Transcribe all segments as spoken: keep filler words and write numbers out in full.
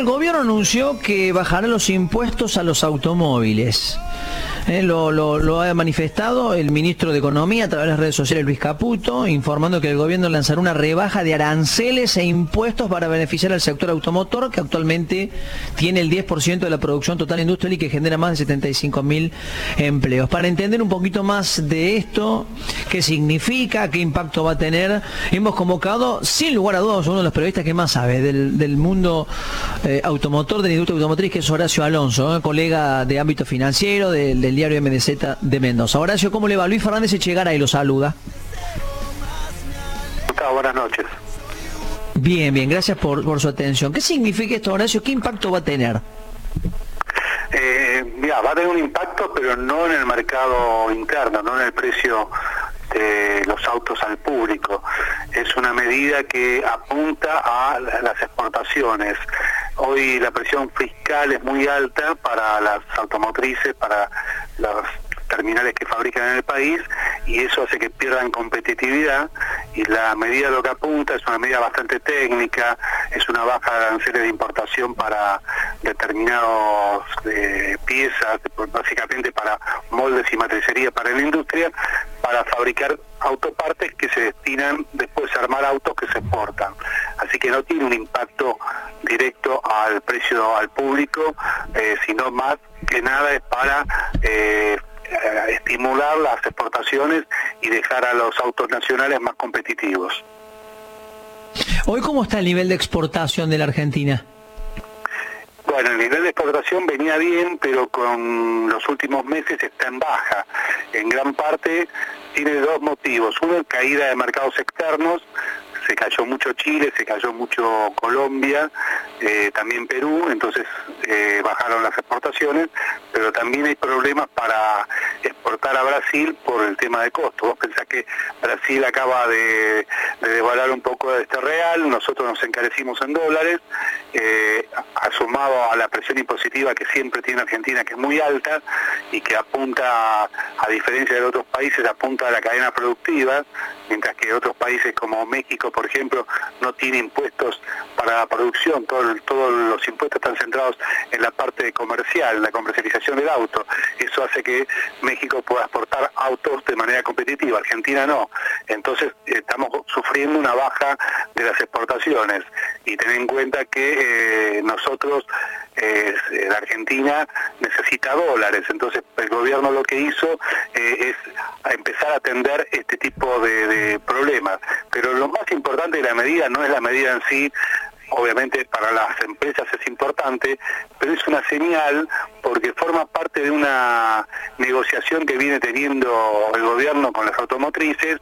el gobierno anunció que bajará los impuestos a los automóviles. Eh, lo, lo, lo ha manifestado el ministro de Economía a través de las redes sociales, Luis Caputo, informando que el gobierno lanzará una rebaja de aranceles e impuestos para beneficiar al sector automotor, que actualmente tiene el diez por ciento de la producción total industrial y que genera más de setenta y cinco mil empleos. Para entender un poquito más de esto, qué significa, qué impacto va a tener, hemos convocado, sin lugar a dudas, a uno de los periodistas que más sabe del, del mundo eh, automotor, de la industria automotriz, que es Horacio Alonso, eh, colega de ámbito financiero, del de, diario M D Z de Mendoza. Horacio, ¿cómo le va? Luis Fernández Echegaray lo saluda. Buenas noches. Bien, bien, gracias por, por su atención. ¿Qué significa esto, Horacio? ¿Qué impacto va a tener? Eh, mira, va a tener un impacto, pero no en el mercado interno, no en el precio de los autos al público. Es una medida que apunta a las exportaciones. Hoy la presión fiscal es muy alta para las automotrices, para los terminales que fabrican en el país, y eso hace que pierdan competitividad, y la medida lo que apunta es una medida bastante técnica, es una baja de aranceles de importación para determinadas eh, piezas, básicamente para moldes y matricería para la industria, para fabricar autopartes que se destinan después a armar autos que se exportan. Así que no tiene un impacto directo al precio al público, eh, sino más que nada es para eh, estimular las exportaciones y dejar a los autos nacionales más competitivos. Hoy, ¿cómo está el nivel de exportación de la Argentina? Bueno, el nivel de exportación venía bien, pero con los últimos meses está en baja. En gran parte tiene dos motivos. Uno, caída de mercados externos. Se cayó mucho Chile, se cayó mucho Colombia, eh, también Perú, entonces eh, bajaron las exportaciones, pero también hay problemas para exportar a Brasil por el tema de costo. Vos pensás que Brasil acaba de, de devaluar un poco de este real, nosotros nos encarecimos en dólares, eh, asumado a la presión impositiva que siempre tiene Argentina, que es muy alta y que apunta, a diferencia de otros países, apunta a la cadena productiva, mientras que otros países como México, por ejemplo, no tiene impuestos para la producción, todo, todos los impuestos están centrados en la parte comercial, en la comercialización del auto. Eso hace que México pueda exportar autos de manera competitiva, Argentina no. Entonces estamos sufriendo una baja de las exportaciones, y ten en cuenta que eh, nosotros, eh, la Argentina necesita dólares, entonces el gobierno lo que hizo eh, es empezar a atender este tipo de, de problemas. Pero lo más importante de la medida no es la medida en sí, obviamente para las empresas es importante, pero es una señal porque forma parte de una negociación que viene teniendo el gobierno con las automotrices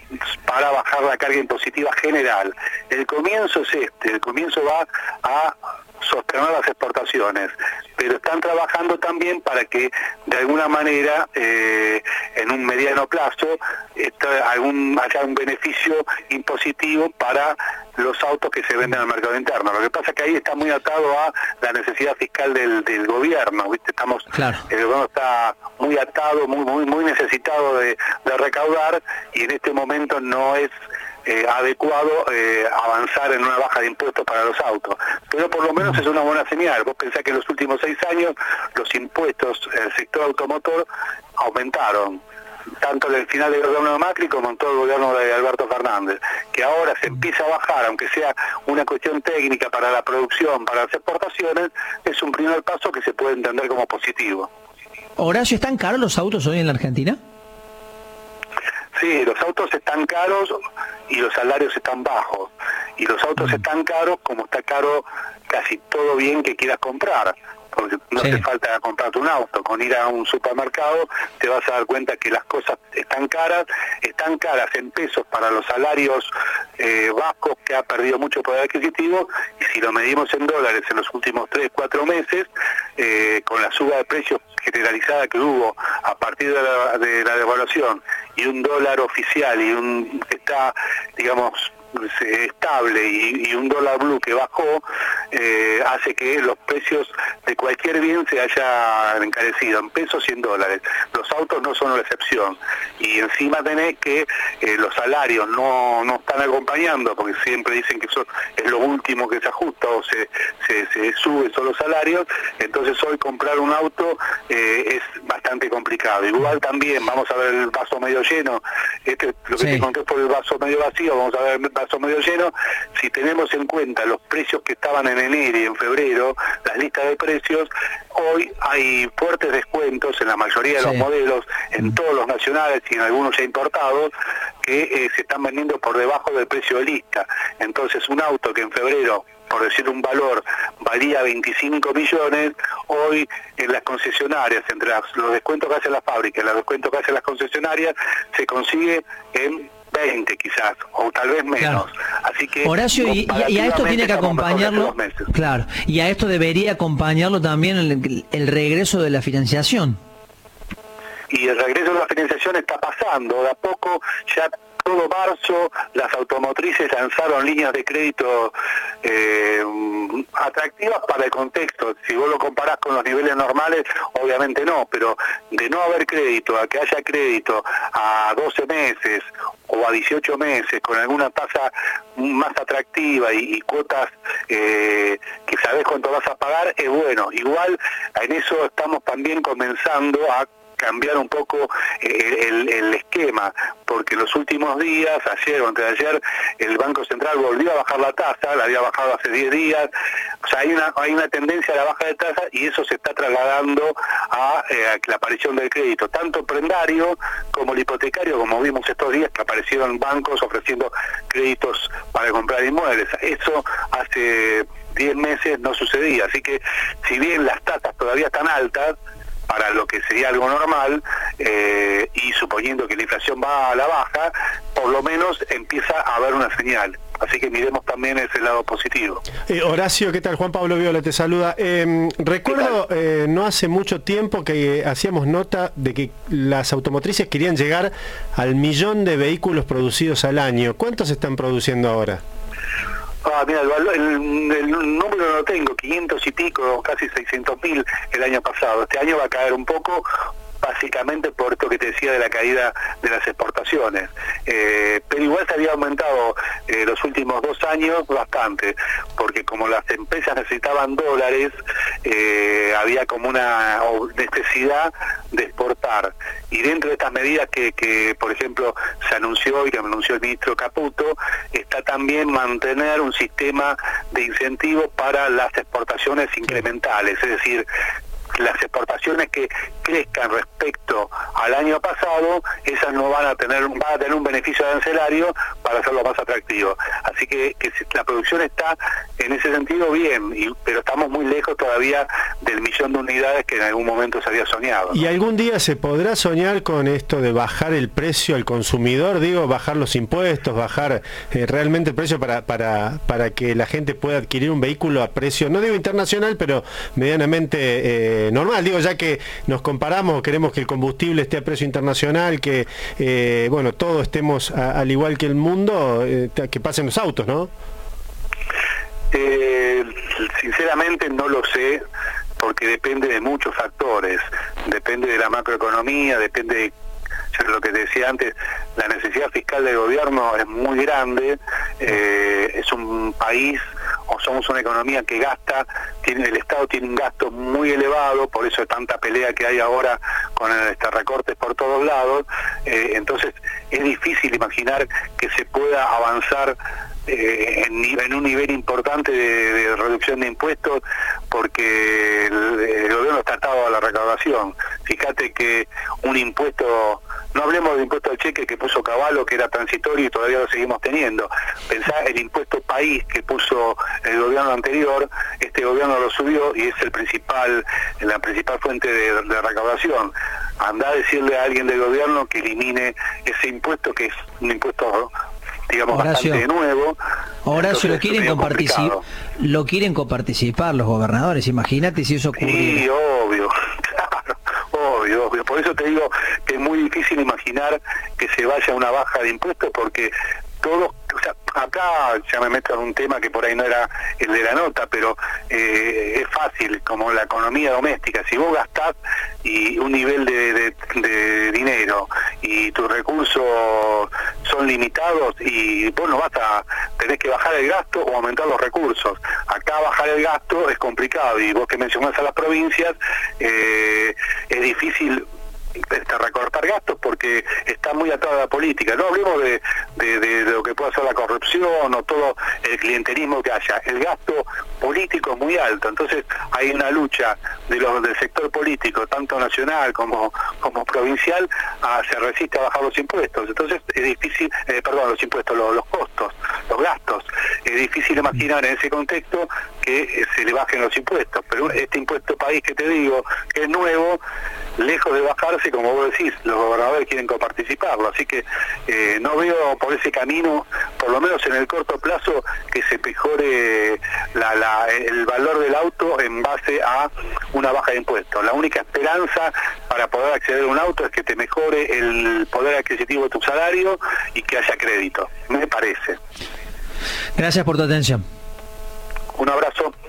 para bajar la carga impositiva general. El comienzo es este, el comienzo va a sostener las exportaciones, pero están trabajando también para que de alguna manera eh, en un mediano plazo está algún, haya un beneficio impositivo para los autos que se venden al mercado interno. Lo que pasa es que ahí está muy atado a la necesidad fiscal del, del gobierno, ¿viste? Estamos, claro. El gobierno está muy atado, muy muy muy necesitado de, de recaudar, y en este momento no es Eh, adecuado eh, avanzar en una baja de impuestos para los autos, pero por lo menos es una buena señal. Vos pensás que en los últimos seis años los impuestos en el sector automotor aumentaron, tanto en el final del gobierno de Macri como en todo el gobierno de Alberto Fernández. Que ahora se empieza a bajar, aunque sea una cuestión técnica para la producción, para las exportaciones, es un primer paso que se puede entender como positivo. Horacio, ¿están caros los autos hoy en la Argentina? Sí, los autos están caros y los salarios están bajos. Y los autos están caros como está caro casi todo bien que quieras comprar. Porque no sí. te falta comprarte un auto. Con ir a un supermercado te vas a dar cuenta que las cosas están caras, están caras en pesos para los salarios eh, bajos, que ha perdido mucho poder adquisitivo, y si lo medimos en dólares en los últimos tres, cuatro meses, eh, con la suba de precios generalizada que hubo a partir de la, de la devaluación, y un dólar oficial y un que está, digamos, estable y, y un dólar blue que bajó, eh, hace que los precios de cualquier bien se hayan encarecido en pesos y en dólares. Los autos no son la excepción, y encima tenés que eh, los salarios no, no están acompañando, porque siempre dicen que eso es lo último que se ajusta o se, se, se sube son los salarios. Entonces hoy comprar un auto eh, es bastante complicado. Igual también vamos a ver el vaso medio lleno, este, lo que sí. te conté por el vaso medio vacío, vamos a ver el vaso medio lleno. Si tenemos en cuenta los precios que estaban en enero y en febrero, las listas de precios, hoy hay fuertes descuentos en la mayoría de sí. los modelos, en todos los nacionales y en algunos ya importados, que eh, se están vendiendo por debajo del precio de lista. Entonces un auto que en febrero, por decir un valor, valía veinticinco millones, hoy en las concesionarias, entre las, los descuentos que hacen las fábricas y los descuentos que hacen las concesionarias, se consigue en veinte quizás, o tal vez menos. Claro. Así que Horacio, y, y a esto tiene que acompañarlo, claro, y a esto debería acompañarlo también el, el regreso de la financiación. Y el regreso de la financiación está pasando, de a poco ya. Todo marzo las automotrices lanzaron líneas de crédito eh, atractivas para el contexto. Si vos lo comparás con los niveles normales, obviamente no, pero de no haber crédito a que haya crédito a doce meses o a dieciocho meses con alguna tasa más atractiva y, y cuotas eh, que sabés cuánto vas a pagar, es bueno. Igual en eso estamos también comenzando a cambiar un poco el, el, el esquema, porque en los últimos días, ayer o antes de ayer, el Banco Central volvió a bajar la tasa, la había bajado hace diez días, o sea, hay una, hay una tendencia a la baja de tasa y eso se está trasladando a, eh, a la aparición del crédito, tanto prendario como el hipotecario, como vimos estos días que aparecieron bancos ofreciendo créditos para comprar inmuebles. Eso hace diez meses no sucedía, así que si bien las tasas todavía están altas, para lo que sería algo normal, eh, y suponiendo que la inflación va a la baja, por lo menos empieza a haber una señal. Así que miremos también ese lado positivo. Eh, Horacio, ¿qué tal? Juan Pablo Viola te saluda. Eh, recuerdo eh, no hace mucho tiempo que eh, hacíamos nota de que las automotrices querían llegar al millón de vehículos producidos al año. ¿Cuántos están produciendo ahora? Ah, mira, el, el, el número no lo tengo, quinientos y pico, casi seiscientos mil el año pasado. Este año va a caer un poco, básicamente por esto que te decía de la caída de las exportaciones. Eh, pero igual se había aumentado eh, los últimos dos años bastante, porque como las empresas necesitaban dólares, eh, había como una necesidad de exportar. Y dentro de estas medidas que, que, por ejemplo, se anunció y que anunció el ministro Caputo, está también mantener un sistema de incentivos para las exportaciones incrementales, es decir, las exportaciones que crezcan respecto al año pasado, esas no van a tener, van a tener un beneficio arancelario para hacerlo más atractivo. Así que, que la producción está en ese sentido bien, y, pero estamos muy lejos todavía del millón de unidades que en algún momento se había soñado, ¿no? ¿Y algún día se podrá soñar con esto de bajar el precio al consumidor? Digo, bajar los impuestos, bajar eh, realmente el precio para, para, para que la gente pueda adquirir un vehículo a precio, no digo internacional, pero medianamente eh, normal. Digo, ya que nos comparamos, queremos que el combustible esté a precio internacional, que eh, bueno, todos estemos a, al igual que el mundo, eh, que pasen los autos, ¿no? Eh, sinceramente no lo sé, porque depende de muchos factores, depende de la macroeconomía, depende de, ya lo que te decía antes, la necesidad fiscal del gobierno es muy grande, eh, es un país, o somos una economía que gasta, tiene, el Estado tiene un gasto muy elevado, por eso hay tanta pelea que hay ahora con este recortes por todos lados, eh, entonces es difícil imaginar que se pueda avanzar Eh, en, en un nivel importante de, de reducción de impuestos, porque el, el gobierno está atado a la recaudación. Fíjate que un impuesto, no hablemos del impuesto al cheque que puso Cavallo, que era transitorio y todavía lo seguimos teniendo. Pensá el impuesto país que puso el gobierno anterior, este gobierno lo subió y es el principal, la principal fuente de, de recaudación. Andá a decirle a alguien del gobierno que elimine ese impuesto, que es un impuesto, digamos, Horacio, bastante nuevo. Horacio, lo quieren coparticipar, lo quieren coparticipar los gobernadores, imagínate si eso ocurriera. Sí, obvio, claro, obvio, obvio. Por eso te digo que es muy difícil imaginar que se vaya a una baja de impuestos, porque todos, o sea, acá ya me meto en un tema que por ahí no era el de la nota, pero eh, es fácil, como la economía doméstica. Si vos gastás y un nivel de, de, de dinero y tus recursos son limitados y vos no vas a tenés que bajar el gasto o aumentar los recursos. Acá bajar el gasto es complicado, y vos que mencionás a las provincias, eh, es difícil Este, recortar gastos porque está muy atada a la política. No hablemos de, de, de, de lo que pueda ser la corrupción o todo el clientelismo que haya. El gasto político es muy alto, entonces hay una lucha de los del sector político, tanto nacional como como provincial, a, se resiste a bajar los impuestos. Entonces es difícil, eh, perdón, los impuestos, los, los costos, los gastos. Es difícil imaginar en ese contexto que eh, se le bajen los impuestos, pero este impuesto país que te digo, que es nuevo, lejos de bajarse, como vos decís, los gobernadores quieren coparticiparlo, así que eh, no veo por ese camino, por lo menos en el corto plazo, que se mejore la, la, el valor del auto en base a una baja de impuestos. La única esperanza para poder acceder a un auto es que te mejore el poder adquisitivo de tu salario y que haya crédito, me parece. Gracias por tu atención. Un abrazo.